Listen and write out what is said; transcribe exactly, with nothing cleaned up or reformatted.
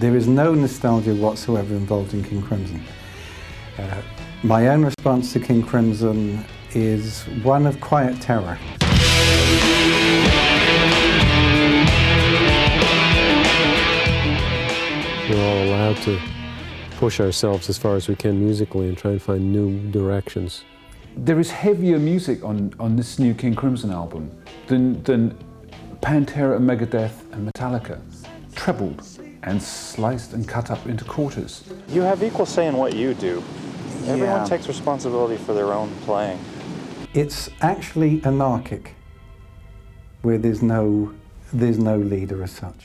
There is no nostalgia whatsoever involved in King Crimson. Uh, my own response to King Crimson is one of quiet terror. We're all allowed to push ourselves as far as we can musically and try and find new directions. There is heavier music on, on this new King Crimson album than, than Pantera and Megadeth and Metallica. Trebled and sliced and cut up into quarters. You have equal say in what you do. Everyone Yeah. takes responsibility for their own playing. It's actually anarchic, where there's no, there's no leader as such.